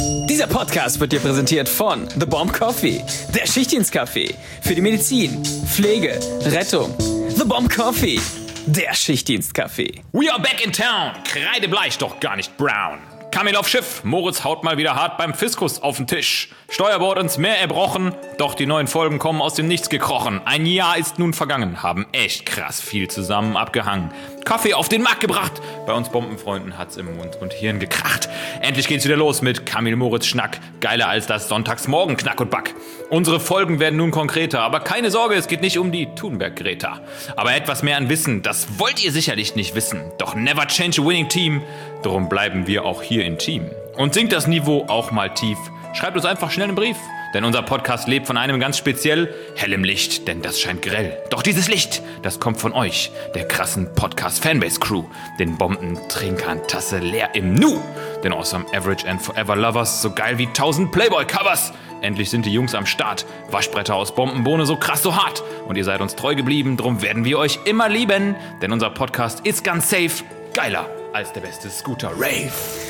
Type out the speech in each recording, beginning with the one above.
Dieser Podcast wird dir präsentiert von The Bomb Coffee, der Schichtdienstkaffee für die Medizin, Pflege, Rettung. The Bomb Coffee, der Schichtdienstkaffee. We are back in town. Kreidebleich, doch gar nicht brown. Kamil auf Schiff, Moritz haut mal wieder hart beim Fiskus auf den Tisch. Steuerbord ins Meer erbrochen, doch die neuen Folgen kommen aus dem Nichts gekrochen. Ein Jahr ist nun vergangen, haben echt krass viel zusammen abgehangen. Kaffee auf den Markt gebracht, bei uns Bombenfreunden hat's im Mund und Hirn gekracht. Endlich geht's wieder los mit Kamil Moritz Schnack, geiler als das Sonntagsmorgen Knack und Back. Unsere Folgen werden nun konkreter, aber keine Sorge, es geht nicht um die Thunberg-Greta. Aber etwas mehr an Wissen, das wollt ihr sicherlich nicht wissen. Doch never change a winning team, darum bleiben wir auch hier im Team. Und sinkt das Niveau auch mal tief, schreibt uns einfach schnell einen Brief. Denn unser Podcast lebt von einem ganz speziell hellem Licht, denn das scheint grell. Doch dieses Licht, das kommt von euch, der krassen Podcast-Fanbase-Crew. Den Bombentrinkern Tasse leer im Nu. Den Awesome Average and Forever Lovers, so geil wie 1000 Playboy-Covers. Endlich sind die Jungs am Start. Waschbretter aus Bombenbohne, so krass, so hart. Und ihr seid uns treu geblieben, drum werden wir euch immer lieben. Denn unser Podcast ist ganz safe, geiler als der beste Scooter-Rave.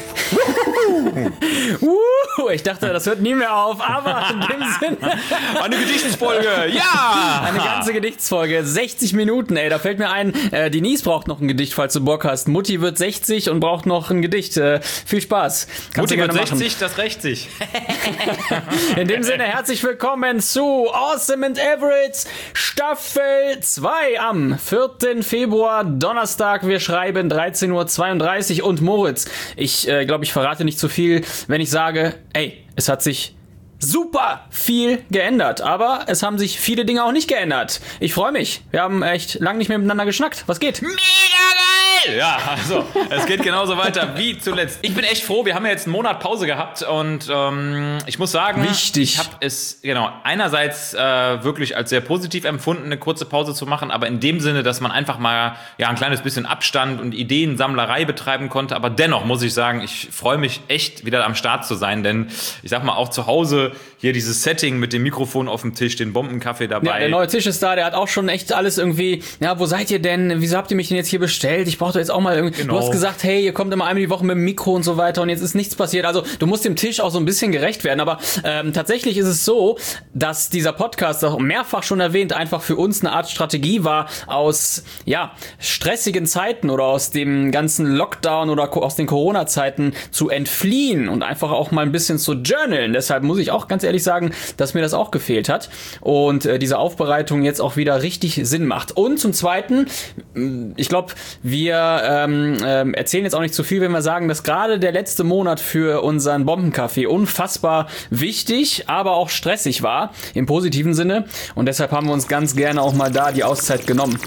Ich dachte, das hört nie mehr auf, aber in dem Sinne... Eine Gedichtsfolge, ja! Eine ganze Gedichtsfolge, 60 Minuten, ey, da fällt mir ein, Denise braucht noch ein Gedicht, falls du Bock hast. Mutti wird 60 und braucht noch ein Gedicht. Viel Spaß. Mutti wird 60, das rächt sich. In dem Sinne, herzlich willkommen zu Awesome and Average Staffel 2 am 4. Februar, Donnerstag. Wir schreiben 13:32 Uhr und Moritz, ich glaube, ich verrate nicht zu viel, wenn ich sage, ey, es hat sich super viel geändert, aber es haben sich viele Dinge auch nicht geändert. Ich freue mich. Wir haben echt lange nicht mehr miteinander geschnackt. Was geht? Mega geil! Ja, also, es geht genauso weiter wie zuletzt. Ich bin echt froh, wir haben ja jetzt einen Monat Pause gehabt und ich muss sagen, wichtig. Ich habe es einerseits wirklich als sehr positiv empfunden, eine kurze Pause zu machen, aber in dem Sinne, dass man einfach mal ein kleines bisschen Abstand und Ideensammlerei betreiben konnte, aber dennoch muss ich sagen, ich freue mich echt wieder am Start zu sein, denn ich sag mal auch zu Hause hier dieses Setting mit dem Mikrofon auf dem Tisch, den Bombenkaffee dabei. Ja, der neue Tisch ist da, der hat auch schon echt alles irgendwie, ja, wo seid ihr denn? Wieso habt ihr mich denn jetzt hier bestellt? Ich brauche doch jetzt auch mal irgendwie, genau. Du hast gesagt, hey, ihr kommt immer einmal die Woche mit dem Mikro und so weiter und jetzt ist nichts passiert. Also du musst dem Tisch auch so ein bisschen gerecht werden, aber tatsächlich ist es so, dass dieser Podcast, auch mehrfach schon erwähnt, einfach für uns eine Art Strategie war, aus, stressigen Zeiten oder aus dem ganzen Lockdown oder aus den Corona-Zeiten zu entfliehen und einfach auch mal ein bisschen zu journalen. Deshalb muss ich auch ganz ehrlich sagen, dass mir das auch gefehlt hat und diese Aufbereitung jetzt auch wieder richtig Sinn macht. Und zum Zweiten, ich glaube, wir erzählen jetzt auch nicht zu viel, wenn wir sagen, dass gerade der letzte Monat für unseren Bombenkaffee unfassbar wichtig, aber auch stressig war, im positiven Sinne. Und deshalb haben wir uns ganz gerne auch mal da die Auszeit genommen.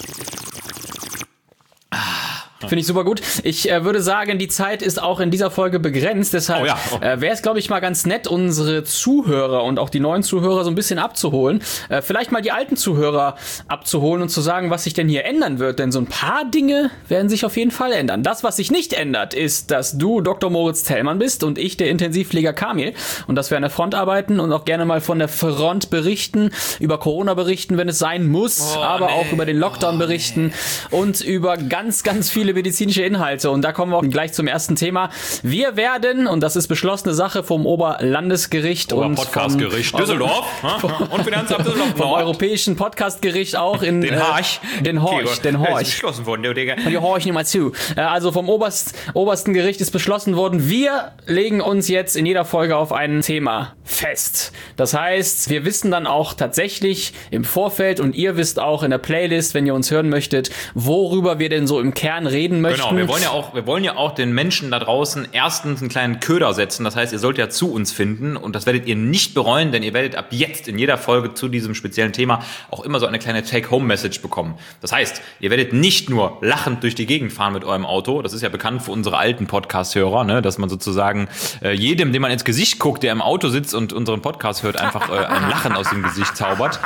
Finde ich super gut. Ich würde sagen, die Zeit ist auch in dieser Folge begrenzt. Deshalb wäre es, glaube ich, mal ganz nett, unsere Zuhörer und auch die neuen Zuhörer so ein bisschen abzuholen. Vielleicht mal die alten Zuhörer abzuholen und zu sagen, was sich denn hier ändern wird. Denn so ein paar Dinge werden sich auf jeden Fall ändern. Das, was sich nicht ändert, ist, dass du Dr. Moritz Tellmann bist und ich der Intensivpfleger Kamil. Und dass wir an der Front arbeiten und auch gerne mal von der Front berichten, über Corona berichten, wenn es sein muss, aber auch über den Lockdown berichten und über ganz, ganz viele medizinische Inhalte. Und da kommen wir auch gleich zum ersten Thema. Wir werden, und das ist beschlossene Sache vom Oberlandesgericht und Podcastgericht Düsseldorf und Finanzamt Düsseldorf vom Europäischen Podcastgericht auch in Den Horch. Den Horch. Ist beschlossen worden, der Digga. Die horch nicht mal zu. Also vom obersten Gericht ist beschlossen worden, wir legen uns jetzt in jeder Folge auf ein Thema fest. Das heißt, wir wissen dann auch tatsächlich im Vorfeld und ihr wisst auch in der Playlist, wenn ihr uns hören möchtet, worüber wir denn so im Kern reden möchten. Genau, wir wollen ja auch den Menschen da draußen erstens einen kleinen Köder setzen. Das heißt, ihr sollt ja zu uns finden und das werdet ihr nicht bereuen, denn ihr werdet ab jetzt in jeder Folge zu diesem speziellen Thema auch immer so eine kleine Take-Home-Message bekommen. Das heißt, ihr werdet nicht nur lachend durch die Gegend fahren mit eurem Auto. Das ist ja bekannt für unsere alten Podcast-Hörer, ne? Dass man sozusagen jedem, dem man ins Gesicht guckt, der im Auto sitzt und und unseren Podcast hört, einfach ein Lachen aus dem Gesicht zaubert.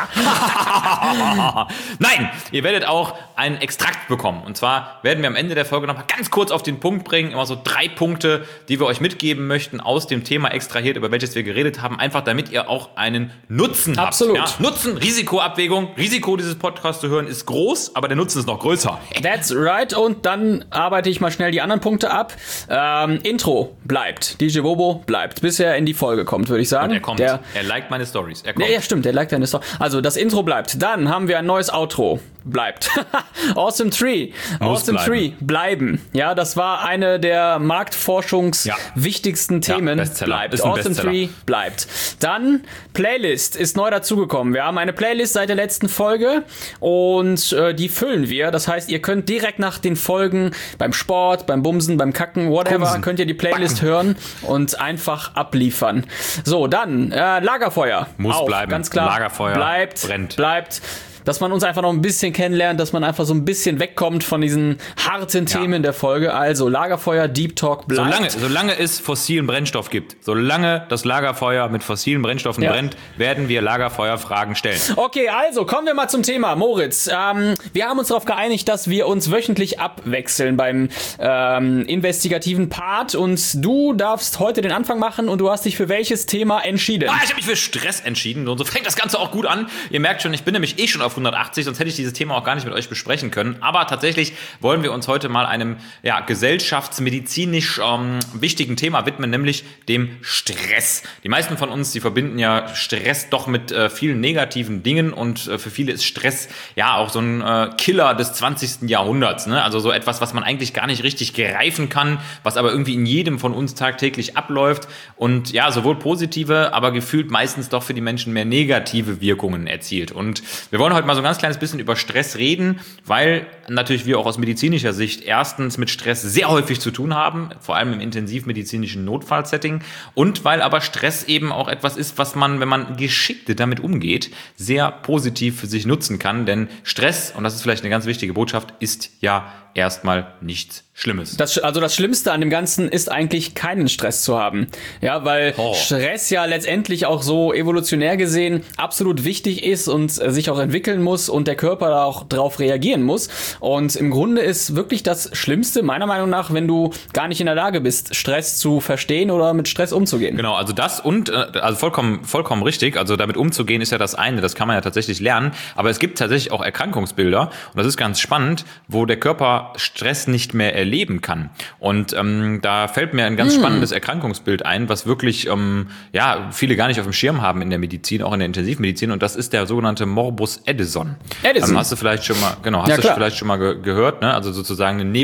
Nein, ihr werdet auch einen Extrakt bekommen. Und zwar werden wir am Ende der Folge nochmal ganz kurz auf den Punkt bringen, immer so 3 Punkte, die wir euch mitgeben möchten aus dem Thema extrahiert, über welches wir geredet haben, einfach damit ihr auch einen Nutzen habt. Absolut. Ja, Nutzen, Risikoabwägung. Risiko, dieses Podcast zu hören, ist groß, aber der Nutzen ist noch größer. That's right. Und dann arbeite ich mal schnell die anderen Punkte ab. Intro bleibt. DJ Bobo bleibt, bis er in die Folge kommt, würde ich sagen. Und er kommt. Er liked meine Stories. Er kommt. Ja, stimmt, er liked deine Story. Also, das Intro bleibt. Dann haben wir ein neues Outro. Bleibt. Awesome Tree. Awesome Tree. Bleiben. Ja, das war eine der marktforschungswichtigsten Themen. Bleibt. Awesome Tree. Bleibt. Dann Playlist ist neu dazugekommen. Wir haben eine Playlist seit der letzten Folge und die füllen wir. Das heißt, ihr könnt direkt nach den Folgen beim Sport, beim Bumsen, beim Kacken, whatever, könnt ihr die Playlist hören und einfach abliefern. So, dann Lagerfeuer. Muss auch, bleiben. Ganz klar. Lagerfeuer bleibt. Dass man uns einfach noch ein bisschen kennenlernt, dass man einfach so ein bisschen wegkommt von diesen harten Themen der Folge. Also Lagerfeuer, Deep Talk bleibt. Solange es fossilen Brennstoff gibt, solange das Lagerfeuer mit fossilen Brennstoffen brennt, werden wir Lagerfeuerfragen stellen. Okay, also kommen wir mal zum Thema. Moritz, wir haben uns darauf geeinigt, dass wir uns wöchentlich abwechseln beim investigativen Part und du darfst heute den Anfang machen und du hast dich für welches Thema entschieden? Ich habe mich für Stress entschieden und so fängt das Ganze auch gut an. Ihr merkt schon, ich bin nämlich schon auf 180, sonst hätte ich dieses Thema auch gar nicht mit euch besprechen können. Aber tatsächlich wollen wir uns heute mal einem gesellschaftsmedizinisch wichtigen Thema widmen, nämlich dem Stress. Die meisten von uns, die verbinden ja Stress doch mit vielen negativen Dingen und für viele ist Stress ja auch so ein Killer des 20. Jahrhunderts. Ne? Also so etwas, was man eigentlich gar nicht richtig greifen kann, was aber irgendwie in jedem von uns tagtäglich abläuft und ja, sowohl positive, aber gefühlt meistens doch für die Menschen mehr negative Wirkungen erzielt. Und wir wollen heute mal so ein ganz kleines bisschen über Stress reden, weil natürlich wir auch aus medizinischer Sicht erstens mit Stress sehr häufig zu tun haben, vor allem im intensivmedizinischen Notfallsetting und weil aber Stress eben auch etwas ist, was man, wenn man geschickt damit umgeht, sehr positiv für sich nutzen kann, denn Stress, und das ist vielleicht eine ganz wichtige Botschaft, ist ja erstmal nichts Schlimmes. Das Schlimmste an dem Ganzen ist eigentlich keinen Stress zu haben. Ja, weil Stress ja letztendlich auch so evolutionär gesehen absolut wichtig ist und sich auch entwickeln muss und der Körper da auch drauf reagieren muss. Und im Grunde ist wirklich das Schlimmste, meiner Meinung nach, wenn du gar nicht in der Lage bist, Stress zu verstehen oder mit Stress umzugehen. Genau, also das und, also vollkommen richtig, also damit umzugehen ist ja das eine, das kann man ja tatsächlich lernen, aber es gibt tatsächlich auch Erkrankungsbilder und das ist ganz spannend, wo der Körper Stress nicht mehr erleben kann. Und da fällt mir ein ganz spannendes Erkrankungsbild ein, was wirklich viele gar nicht auf dem Schirm haben in der Medizin, auch in der Intensivmedizin. Und das ist der sogenannte Morbus Addison. Hast du vielleicht schon mal, gehört, ne? Also sozusagen eine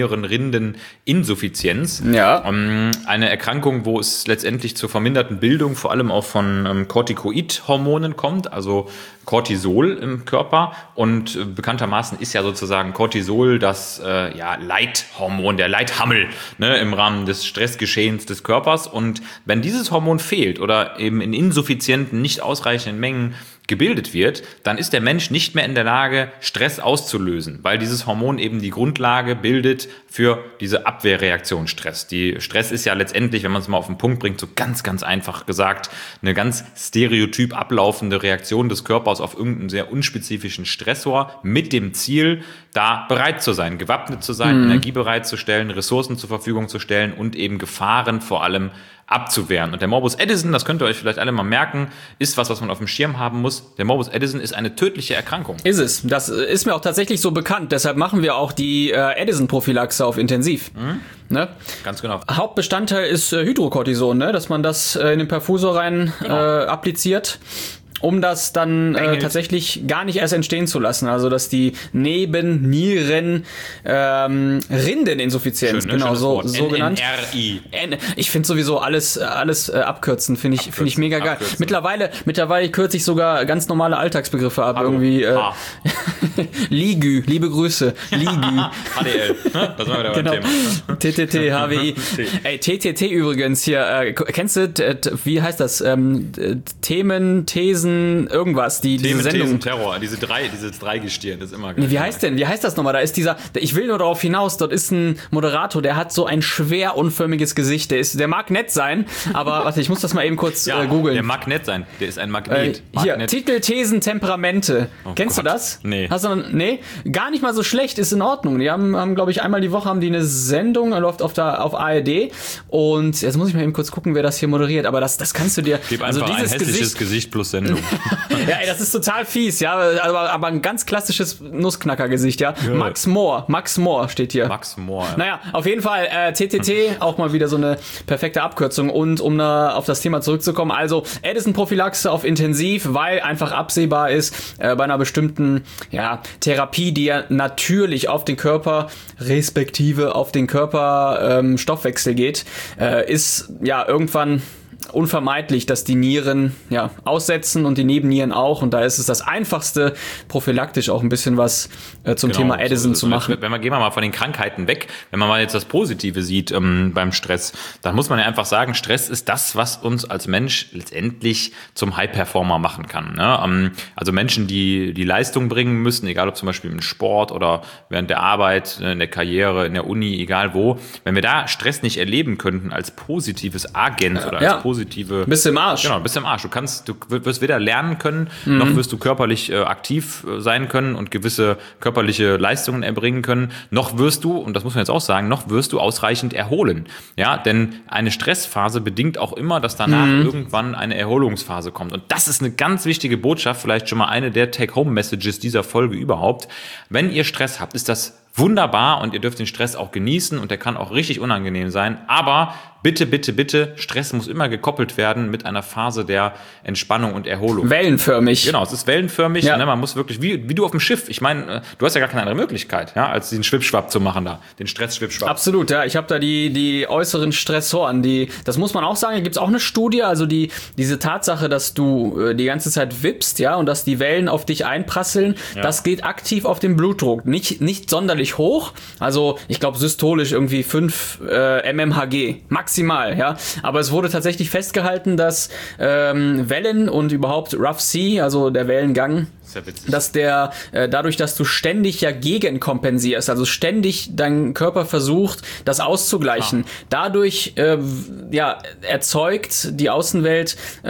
Nebennierenrindeninsuffizienz. Ja. Eine Erkrankung, wo es letztendlich zur verminderten Bildung vor allem auch von Corticoid-Hormonen kommt, also Cortisol im Körper. Und bekanntermaßen ist ja sozusagen Cortisol das Leithormon, der Leithammel, ne, im Rahmen des Stressgeschehens des Körpers. Und wenn dieses Hormon fehlt oder eben in insuffizienten, nicht ausreichenden Mengen gebildet wird, dann ist der Mensch nicht mehr in der Lage, Stress auszulösen, weil dieses Hormon eben die Grundlage bildet für diese Abwehrreaktion Stress. Die Stress ist ja letztendlich, wenn man es mal auf den Punkt bringt, so ganz, ganz einfach gesagt, eine ganz stereotyp ablaufende Reaktion des Körpers auf irgendeinen sehr unspezifischen Stressor mit dem Ziel, da bereit zu sein, gewappnet zu sein, Energie bereitzustellen, Ressourcen zur Verfügung zu stellen und eben Gefahren vor allem abzuwehren. Und der Morbus Addison, das könnt ihr euch vielleicht alle mal merken, ist was man auf dem Schirm haben muss. Der Morbus Addison ist eine tödliche Erkrankung. Ist es. Das ist mir auch tatsächlich so bekannt. Deshalb machen wir auch die Addison-Prophylaxe auf Intensiv. Ne? Ganz genau. Hauptbestandteil ist Hydrocortison, ne? Dass man das in den Perfusor rein appliziert, um das dann tatsächlich gar nicht erst entstehen zu lassen. Also, dass die Nebennieren Rindeninsuffizienz, genau, so genannt. NNRI. Ich finde sowieso alles abkürzen, finde ich mega geil. Mittlerweile kürze ich sogar ganz normale Alltagsbegriffe ab. Hallo. Irgendwie Ligü, liebe Grüße. Ligü. HDL, das waren wir wieder beim Thema. TTT, HWI. Ey, TTT übrigens hier, kennst du, wie heißt das? Themen, Thesen, Thesen, irgendwas, diese Themen, Sendung. Thesen, Terror, dieses Dreigestirn, das ist immer geil. Wie heißt das nochmal? Da ist ich will nur darauf hinaus, dort ist ein Moderator, der hat so ein schwer unförmiges Gesicht. Der mag nett sein, aber warte, ich muss das mal eben kurz googeln. Der mag nett sein, der ist ein Magnet. Hier, Titel, Thesen, Temperamente. Kennst du das? Nee. Nee? Gar nicht mal so schlecht, ist in Ordnung. Die haben glaube ich, einmal die Woche haben die eine Sendung, läuft auf ARD und jetzt muss ich mal eben kurz gucken, wer das hier moderiert, aber das kannst du dir... Gib einfach ein hässliches Gesicht plus Sendung. Ja, ey, das ist total fies, ja, aber ein ganz klassisches Nussknacker-Gesicht, ja. Max Mohr steht hier. Max Mohr. Ja. Naja, auf jeden Fall, TTT, auch mal wieder so eine perfekte Abkürzung. Und um auf das Thema zurückzukommen, also Addison-Prophylaxe auf Intensiv, weil einfach absehbar ist, bei einer bestimmten Therapie, die ja natürlich auf den Körper, respektive auf den Körperstoffwechsel geht, ist ja irgendwann unvermeidlich, dass die Nieren aussetzen und die Nebennieren auch. Und da ist es das Einfachste, prophylaktisch auch ein bisschen was zum Thema Addison zu machen. Gehen wir mal von den Krankheiten weg, wenn man mal jetzt das Positive sieht beim Stress, dann muss man ja einfach sagen, Stress ist das, was uns als Mensch letztendlich zum High-Performer machen kann. Ne? Also Menschen, die Leistung bringen müssen, egal ob zum Beispiel im Sport oder während der Arbeit, in der Karriere, in der Uni, egal wo, wenn wir da Stress nicht erleben könnten als positives Agent oder als positive... Bist im Arsch. Genau, bist im Arsch. Du wirst weder lernen können, noch wirst du körperlich aktiv sein können und gewisse körperliche Leistungen erbringen können, noch wirst du, und das muss man jetzt auch sagen, noch wirst du ausreichend erholen. Ja, denn eine Stressphase bedingt auch immer, dass danach irgendwann eine Erholungsphase kommt. Und das ist eine ganz wichtige Botschaft, vielleicht schon mal eine der Take-Home-Messages dieser Folge überhaupt. Wenn ihr Stress habt, ist das wunderbar und ihr dürft den Stress auch genießen und der kann auch richtig unangenehm sein, aber bitte, bitte, bitte, Stress muss immer gekoppelt werden mit einer Phase der Entspannung und Erholung. Wellenförmig. Genau, es ist wellenförmig, ne, man muss wirklich, wie du auf dem Schiff, ich meine, du hast ja gar keine andere Möglichkeit, als den Schwippschwapp zu machen da, den Stress-Schwippschwapp. Absolut, ja, ich habe da die äußeren Stressoren, das muss man auch sagen, da gibt es auch eine Studie, also diese Tatsache, dass du die ganze Zeit wippst, und dass die Wellen auf dich einprasseln, das geht aktiv auf den Blutdruck, nicht sonderlich hoch, also ich glaube systolisch irgendwie 5 mmHg, maximal, aber es wurde tatsächlich festgehalten, dass Wellen und überhaupt Rough Sea, also der Wellengang, dass dadurch, dass du ständig gegenkompensierst, also ständig dein Körper versucht, das auszugleichen, dadurch erzeugt die Außenwelt so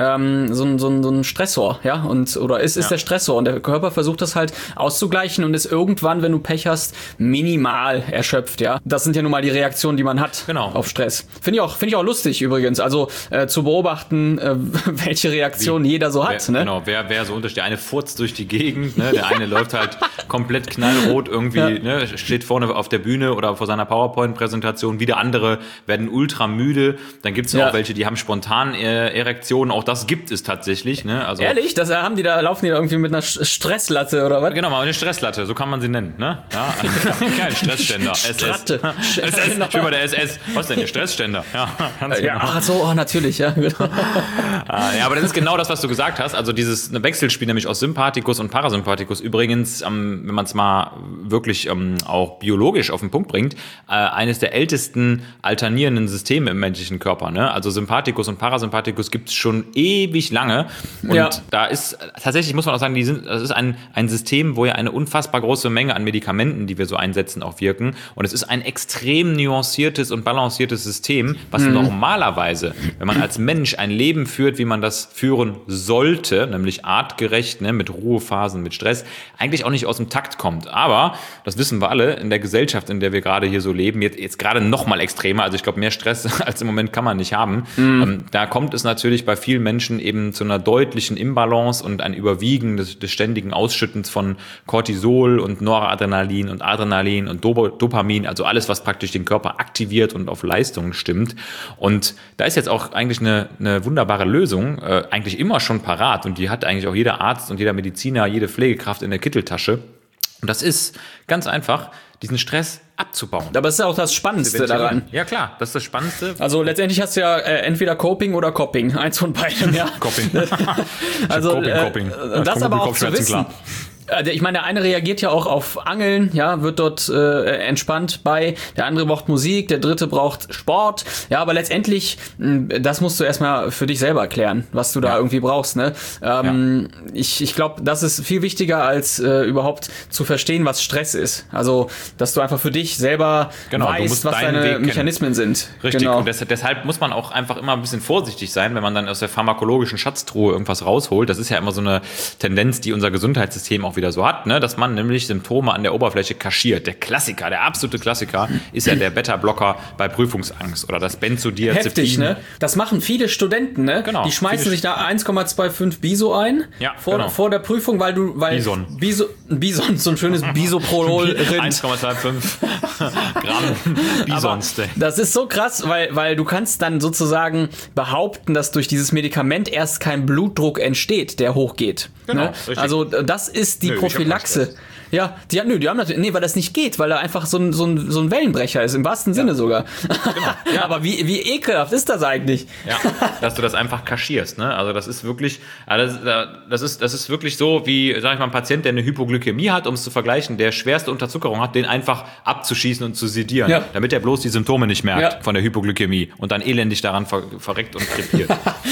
ein Stressor, oder ist der Stressor und der Körper versucht das halt auszugleichen und ist irgendwann, wenn du Pech hast, minimal erschöpft, Das sind ja nun mal die Reaktionen, die man hat auf Stress. Finde ich auch lustig übrigens, also zu beobachten, welche Reaktionen jeder so hat. Genau, wer so unterschiedlich, der eine furzt durch die Gegend, ne? Der eine läuft halt komplett knallrot irgendwie, steht vorne auf der Bühne oder vor seiner PowerPoint-Präsentation, wieder andere werden ultra müde, dann gibt es auch welche, die haben spontan Erektionen, auch das gibt es tatsächlich. Ne? Also, ehrlich? Laufen die da irgendwie mit einer Stresslatte oder was? Genau, mal eine Stresslatte, so kann man sie nennen. Ne? Ja. Kein Stressständer. Stratte. SS, schon mal der SS. Was denn, der Stressständer? Ja, ganz genau. Ach so, natürlich, genau. Aber das ist genau das, was du gesagt hast, also dieses Wechselspiel nämlich aus Sympathikus und Parasympathikus, übrigens, wenn man es mal wirklich auch biologisch auf den Punkt bringt, eines der ältesten alternierenden Systeme im menschlichen Körper. Ne? Also Sympathikus und Parasympathikus gibt es schon ewig lange. Und da ist, tatsächlich muss man auch sagen, das ist ein System, wo ja eine unfassbar große Menge an Medikamenten, die wir so einsetzen, auch wirken. Und es ist ein extrem nuanciertes und balanciertes System, was normalerweise, wenn man als Mensch ein Leben führt, wie man das führen sollte, nämlich artgerecht, ne, mit Ruhephasen, mit Stress, eigentlich auch nicht aus dem Takt kommt. Aber, das wissen wir alle, in der Gesellschaft, in der wir gerade hier so leben, jetzt gerade noch mal extremer, also ich glaube, mehr Stress als im Moment kann man nicht haben. Da kommt es natürlich bei vielen Menschen eben zu einer deutlichen Imbalance und ein Überwiegen des ständigen Ausschüttens von Cortisol und Noradrenalin und Adrenalin und Dopamin, also alles, was praktisch den Körper aktiviert und auf Leistung stimmt. Und da ist jetzt auch eigentlich eine wunderbare Lösung, eigentlich immer schon parat und die hat eigentlich auch jeder Arzt und jeder Mediziner, jede Pflegekraft in der Kitteltasche. Und das ist ganz einfach, diesen Stress abzubauen. Aber es ist ja auch das Spannendste daran. Ja klar, das ist das Spannendste. Also letztendlich hast du ja entweder Coping oder Copping. Eins von beiden, Coping. Also Coping. das aber auch zu wissen. Ich meine, der eine reagiert ja auch auf Angeln, ja, wird dort entspannt bei, der andere braucht Musik, der dritte braucht Sport, ja, aber letztendlich, das musst du erstmal für dich selber klären, was du da irgendwie brauchst, ne? Ich glaube, das ist viel wichtiger, als überhaupt zu verstehen, was Stress ist. Also, dass du einfach für dich selber weißt, was deine Mechanismen sind. Richtig, genau. Und deshalb muss man auch einfach immer ein bisschen vorsichtig sein, wenn man dann aus der pharmakologischen Schatztruhe irgendwas rausholt. Das ist ja immer so eine Tendenz, die unser Gesundheitssystem auch wieder so hat, ne? Dass man nämlich Symptome an der Oberfläche kaschiert. Der Klassiker, der absolute Klassiker ist ja der Beta-Blocker bei Prüfungsangst oder das Benzodiazepin. Heftig, ne? Das machen viele Studenten, ne? Genau. Die schmeißen sich da 1,25 Biso ein vor der Prüfung, weil Bison, so ein schönes Bisoprolol. 1,25 Gramm Bison-Steak. Das ist so krass, weil du kannst dann sozusagen behaupten, dass durch dieses Medikament erst kein Blutdruck entsteht, der hochgeht. Genau, ne? richtig. Also das ist die Prophylaxe. Ja, die haben natürlich, weil das nicht geht, weil er einfach so ein Wellenbrecher ist, im wahrsten Sinne sogar. Genau. Ja. Aber wie ekelhaft ist das eigentlich? Ja, dass du das einfach kaschierst, ne? Also das ist wirklich, das ist wirklich so, wie, sag ich mal, ein Patient, der eine Hypoglykämie hat, um es zu vergleichen, der schwerste Unterzuckerung hat, den einfach abzuschießen und zu sedieren, damit er bloß die Symptome nicht merkt von der Hypoglykämie und dann elendig daran verreckt und krepiert.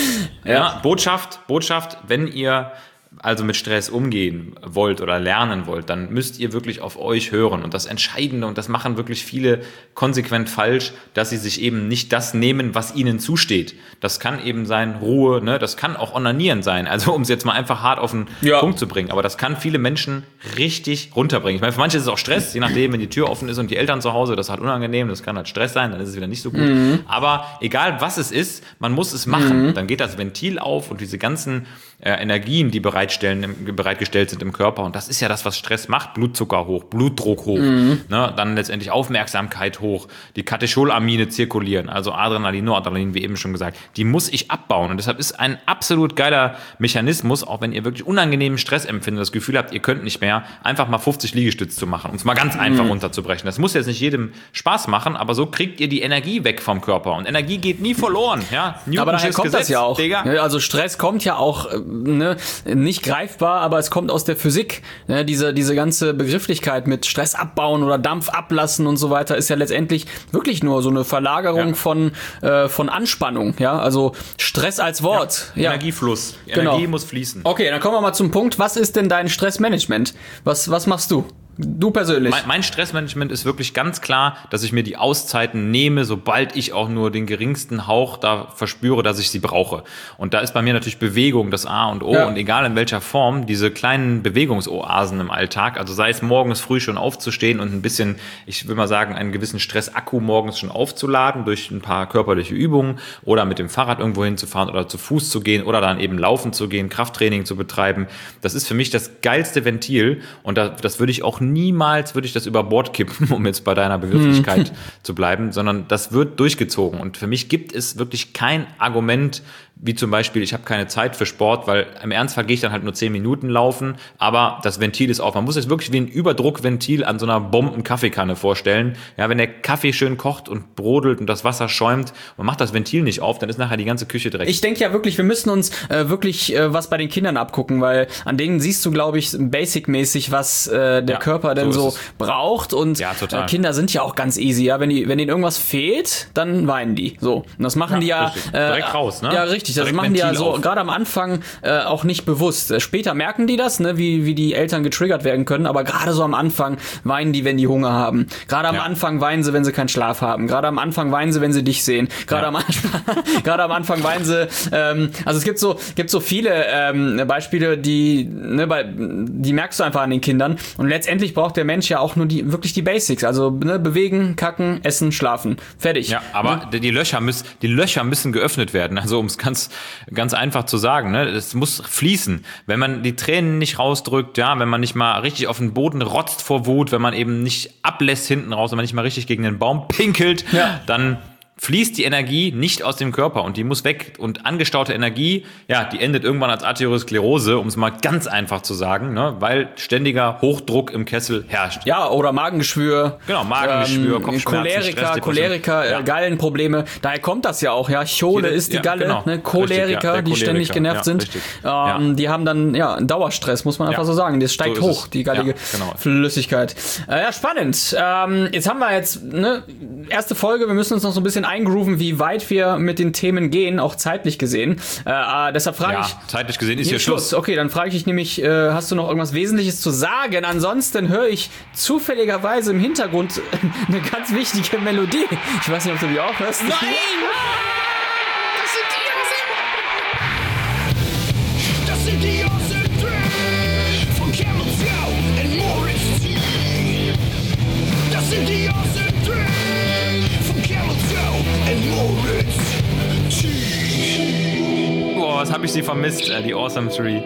Botschaft, wenn ihr also mit Stress umgehen wollt oder lernen wollt, dann müsst ihr wirklich auf euch hören. Und das Entscheidende, und das machen wirklich viele konsequent falsch, dass sie sich eben nicht das nehmen, was ihnen zusteht. Das kann eben sein Ruhe, ne? Das kann auch Onanieren sein. Also um es jetzt mal einfach hart auf den Punkt zu bringen. Aber das kann viele Menschen richtig runterbringen. Ich meine, für manche ist es auch Stress, je nachdem, wenn die Tür offen ist und die Eltern zu Hause, das ist halt unangenehm, das kann halt Stress sein, dann ist es wieder nicht so gut. Aber egal was es ist, man muss es machen. Dann geht das Ventil auf und diese ganzen Energien, die bereitgestellt sind im Körper. Und das ist ja das, was Stress macht. Blutzucker hoch, Blutdruck hoch, ne? Dann letztendlich Aufmerksamkeit hoch, die Katecholamine zirkulieren, also Adrenalin, Noradrenalin, wie eben schon gesagt. Die muss ich abbauen. Und deshalb ist ein absolut geiler Mechanismus, auch wenn ihr wirklich unangenehmen Stress empfindet, das Gefühl habt, ihr könnt nicht mehr, einfach mal 50 Liegestütze zu machen, um es mal ganz einfach runterzubrechen. Das muss jetzt nicht jedem Spaß machen, aber so kriegt ihr die Energie weg vom Körper. Und Energie geht nie verloren. Ja? Aber daher kommt Gesetz, das ja auch. Digga. Also Stress kommt ja auch nicht greifbar, aber es kommt aus der Physik. Ne? Diese ganze Begrifflichkeit mit Stress abbauen oder Dampf ablassen und so weiter ist ja letztendlich wirklich nur so eine Verlagerung von Anspannung. Ja, also Stress als Wort. Ja. Energiefluss. Energie muss fließen. Okay, dann kommen wir mal zum Punkt. Was ist denn dein Stressmanagement? Was machst du? Du persönlich? Mein Stressmanagement ist wirklich ganz klar, dass ich mir die Auszeiten nehme, sobald ich auch nur den geringsten Hauch da verspüre, dass ich sie brauche. Und da ist bei mir natürlich Bewegung das A und O. Und egal in welcher Form, diese kleinen Bewegungsoasen im Alltag, also sei es morgens früh schon aufzustehen und ein bisschen, ich will mal sagen, einen gewissen Stressakku morgens schon aufzuladen durch ein paar körperliche Übungen oder mit dem Fahrrad irgendwo hinzufahren oder zu Fuß zu gehen oder dann eben laufen zu gehen, Krafttraining zu betreiben. Das ist für mich das geilste Ventil und das würde ich auch niemals das über Bord kippen, um jetzt bei deiner Begrifflichkeit zu bleiben, sondern das wird durchgezogen. Und für mich gibt es wirklich kein Argument, wie zum Beispiel, ich habe keine Zeit für Sport, weil im Ernstfall gehe ich dann halt nur 10 Minuten laufen, aber das Ventil ist auf. Man muss es wirklich wie ein Überdruckventil an so einer Bomben-Kaffeekanne vorstellen. Ja, wenn der Kaffee schön kocht und brodelt und das Wasser schäumt und macht das Ventil nicht auf, dann ist nachher die ganze Küche dreckig. Ich denke ja wirklich, wir müssen uns wirklich was bei den Kindern abgucken, weil an denen siehst du, glaube ich, basic-mäßig, was der Körper denn so braucht. Und Kinder sind ja auch ganz easy. Ja, wenn ihnen irgendwas fehlt, dann weinen die. So. Und das machen die ja direkt raus, ne? Ja, richtig. Das machen die ja so gerade am Anfang auch nicht bewusst. Später merken die das, ne, wie die Eltern getriggert werden können, aber gerade so am Anfang weinen die, wenn die Hunger haben. Gerade am Anfang weinen sie, wenn sie keinen Schlaf haben. Gerade am Anfang weinen sie, wenn sie dich sehen. Gerade am Anfang weinen sie. Also es gibt so viele Beispiele, die merkst du einfach an den Kindern. Und letztendlich braucht der Mensch ja auch nur wirklich die Basics. Also bewegen, kacken, essen, schlafen. Fertig. Ja, aber die Löcher müssen geöffnet werden. Also um es ganz einfach zu sagen, ne? Es muss fließen. Wenn man die Tränen nicht rausdrückt, ja, wenn man nicht mal richtig auf den Boden rotzt vor Wut, wenn man eben nicht ablässt hinten raus, wenn man nicht mal richtig gegen den Baum pinkelt, dann fließt die Energie nicht aus dem Körper und die muss weg. Und angestaute Energie, ja, die endet irgendwann als Arteriosklerose, um es mal ganz einfach zu sagen, ne? Weil ständiger Hochdruck im Kessel herrscht. Ja, oder Magengeschwür. Genau, Magengeschwür, Kopfschmerzen, Choleriker, Gallenprobleme. Daher kommt das ja auch, ja. Chole ist die Galle, genau. ne? Choleriker, Richtig, die ständig genervt sind. Die haben dann, einen Dauerstress, muss man einfach so sagen. Das steigt so hoch, die gallige Flüssigkeit. Ja, spannend. Jetzt haben wir erste Folge, wir müssen uns noch so ein bisschen eingrooven, wie weit wir mit den Themen gehen, auch zeitlich gesehen. Deshalb frage ich... zeitlich gesehen ist hier Schluss. Okay, dann frage ich nämlich, hast du noch irgendwas Wesentliches zu sagen? Ansonsten höre ich zufälligerweise im Hintergrund eine ganz wichtige Melodie. Ich weiß nicht, ob du die auch hörst. Nein! Das sind die Awesome 3 von Camel Joe und Morris T. Das sind die Awesome 3 von Camel Joe und Morris T. Boah, was habe ich sie vermisst, die Awesome 3.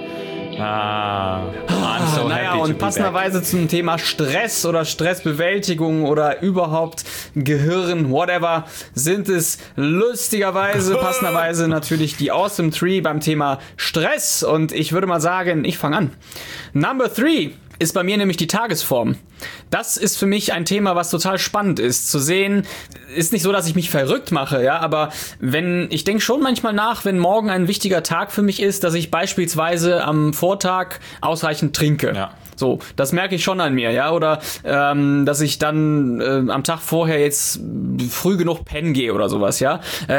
I'm so happy und passenderweise zum Thema Stress oder Stressbewältigung oder überhaupt Gehirn, whatever, sind es lustigerweise, passenderweise natürlich die Awesome 3 beim Thema Stress. Und ich würde mal sagen, ich fange an. Number 3 ist bei mir nämlich die Tagesform. Das ist für mich ein Thema, was total spannend ist. Zu sehen, ist nicht so, dass ich mich verrückt mache, ja, aber ich denke schon manchmal nach, wenn morgen ein wichtiger Tag für mich ist, dass ich beispielsweise am Vortag ausreichend trinke. Ja. So, das merke ich schon an mir, ja, oder dass ich dann am Tag vorher jetzt früh genug pennen gehe oder sowas, ja.